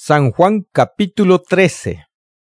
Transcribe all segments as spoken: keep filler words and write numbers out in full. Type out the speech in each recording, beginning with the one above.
San Juan capítulo trece.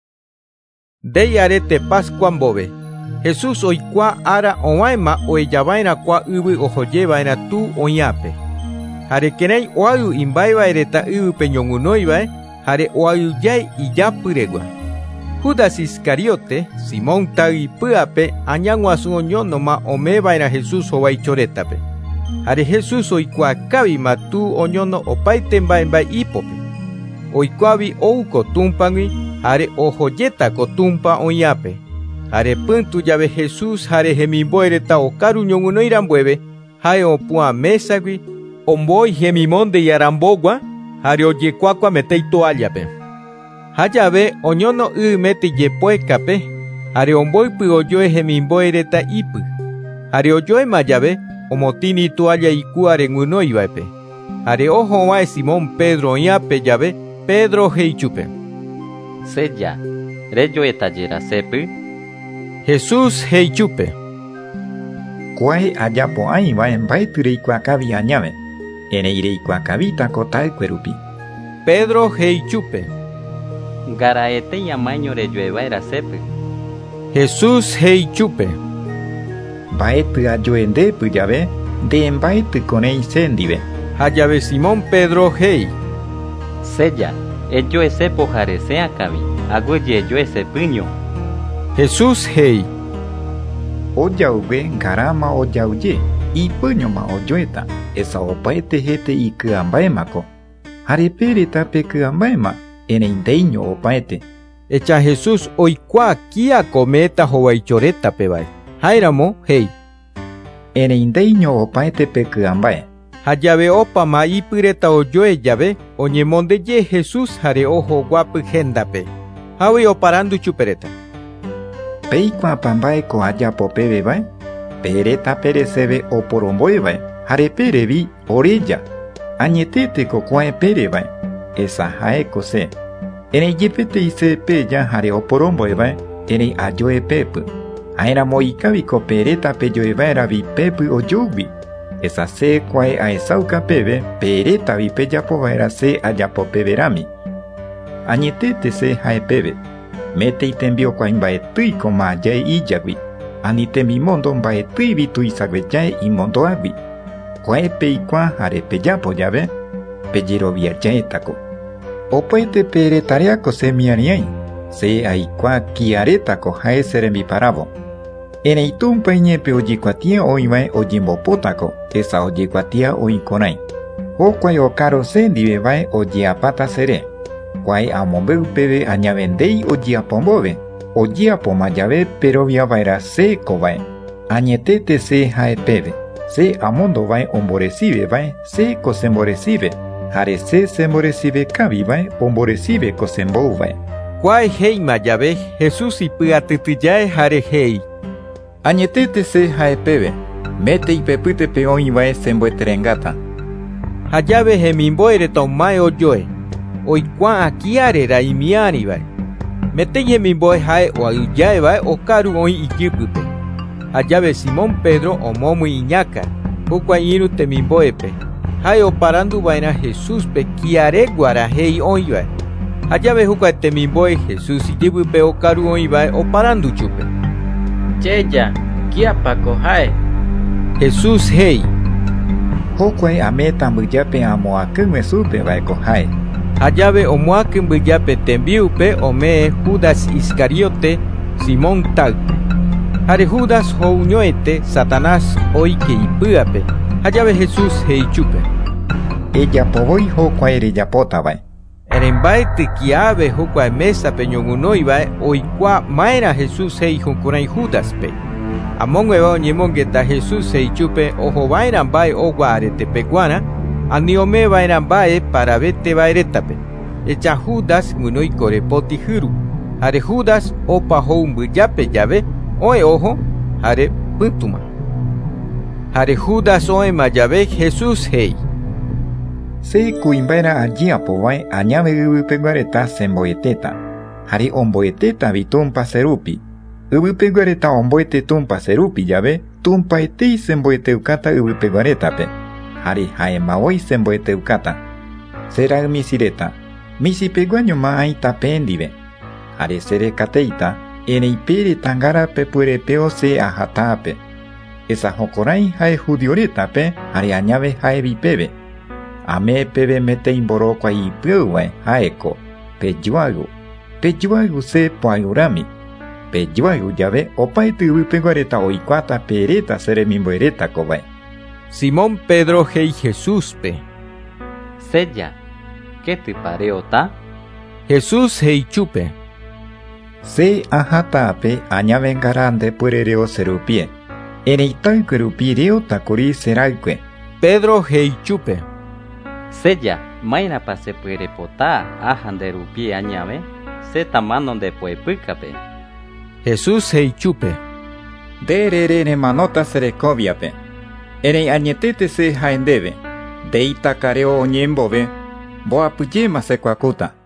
De arete Pascuan bobe. Jesús oikua ara oaima oeyabaina kwa ubu ojoyebaina tu oñape. Hare kenei oayu imbaiba ereta ubu peñongunoibae, hare oayu yai iyapuregua. Judas Iscariote, Simón tagi puape, añanguasu oñonoma omebaina Jesús owaichoretape. Hare Jesús oikua kabima tu oñono opaitembaembae ipope. Oikuavi ouko tumpangui, hare ojoyeta kotumpa oñape. Hare puntu llave Jesús hare hemimboereta okaru ñongunoirambueve, hae opua mesagui, omboi hemimonde yarambogua, hare oyekuakua metei toallape. Hayave oñono y mete yepoekape, hare omboipi oyoe hemimboereta ipu. Hare oyoe mayave, omotini toalla ikuare ngunoivaepe. Hare ojo wae Simón Pedro oñape llave, Pedro heichupe. Sella, reyo etallera sepu. Jesús heichupe. Kuae ayapo aiba en baitureikuakavi añave, eneireikuakavita kotaekuerupi. Pedro heichupe. Garaete yamaño reyo era sepu. Jesús heichupe. Baetu ayoendepu llave, de en baitu konei sendive. Hayave Simón Pedro hei. Sella, ello ese pojare sea cabi, hago yo ese puño. Jesús hei. Oyauve garama oyauye, y puño ma oyoeta, esa opaete jete y kuambaemako. Harepere pe kuambaema, en indeiño opaete. Echa Jesús oikua kia cometa hovaichoreta pebae. Jairamo hei. En indeiño opaete pe kuambae. Hayave opa ma ipireta oyoe llave, oñemonde ye Jesús hare ojo guapu gendape. Hawi oparandu chupereta. Peikua pambae ko ayapo pebebae, pereta perecebe oporomboebae, hare perevi orella. Añetete ko kuae perebae, esa hae kose. Ene yepete ise peya hare oporomboebae, ene ayoe pepu. Aera moikaviko pereta peyoebaera vi pepu oyobi. Esa se quae a esauca pebe, pereta vi peyapo era se ayapo peberami. Añetete se hae pebe. Mete y tembio quain baetui coma yae iyagui. Anite mi mondo baetui vi tuisagwe yae y mondo agui. Quae peikua hare peyapo llave, peyero via yaetaco. Opoete peretareaco se mianiai, se aikua kiaretaco hae seremi parabo. En eitumpa iñepe oyikuatia oivae oyembopótaco, esa oyikuatia oikonai. Okuai okaro sendive vae oyeapata sere. Kuai amombeu pebe añavendei oyeapombove, oyeapomayave pero via vaera se kovae. Añetete se hae pebe, se amondo vae omborecive vae, se kosemborecive. Hare se semborecive kavi vae, omborecive kosembou vae. Kuai hei mayave, Jesús ipiatitiyae hare hei. Añetete se hae pebe, mete y pepute peón y vae sembueterengata. Hayave hemimboere tomae oyoe, oikua akiare ra imiani vae. Mete y hemimboe hae o ayuyae vae o karu oi ikipupe. Hayave Simón Pedro o momu iñaka, hukua iru temimboepe. Hae o parandu vaina Jesús pe kiare guara hei oi vae. Hayave hukua temimboe Jesús ikipupe o karu oi vae o parandu chupe. Cheya, kia paco hae. Jesús hei. Hokuai ameta mbuyape amoakeme supe vaeko hae. Hayave omoake mbuyape tembiupe ome Judas Iscariote, Simón tag. Hare Judas houñoete Satanás oike ipyape. Hayave Jesús hei chupe. Ella povoi hokuai reyapota vae. Erembaete kiave hukua mesa peñongunoivae oikua maera Jesús hei junkurai Judas pe. Among eva oñemongeta Jesús hei chupe ojo vairan bae ogua arete pecuana, aniome vairan bae para vete vaeretape. Echa Judas ngunoi korepoti hiru. Hare Judas opa houmbuyape llave, oe ojo, hare puntuma. Hare Judas oema llave Jesús hei. Se kuimbera ajiapo vae añave ubupeguareta semboeteta. Hare omboeteta vi tumpa serupi. Ubupeguareta omboete tumpa serupi llave, tumpa etei semboeteucata ubupeguaretape. Hare hae maoi semboeteucata. Será misireta. Misi peguaño ma aita pendive. Are sere kateita, enei pere tangara pe pure peo se ajatape. Esa jokorai hae judioretape, are añave hae vipebe. Ame pebe mete imboro kwa ipeuwe haeko. Pe yuagu. Pe yuagu se poayurami. Pe yuagu llave opae tubu peguareta oikwata pereta sere mimboereta kobae. Simón Pedro hei Jesús pe. Sella, ¿qué te pareota? Jesús hei chupe. Se ajatape añaven garande purereo serupie. Eneitai kerupireo takuri seraikwe. Pedro hei chupe. Sella, maina pase puere pota ajanderu pie añave, se tamanon de puepucape. Jesús hei chupe. Derere manota serecoviape. Enei añetete se jaendebe. Deita careo oñembove. Boa puyema se cuacuta.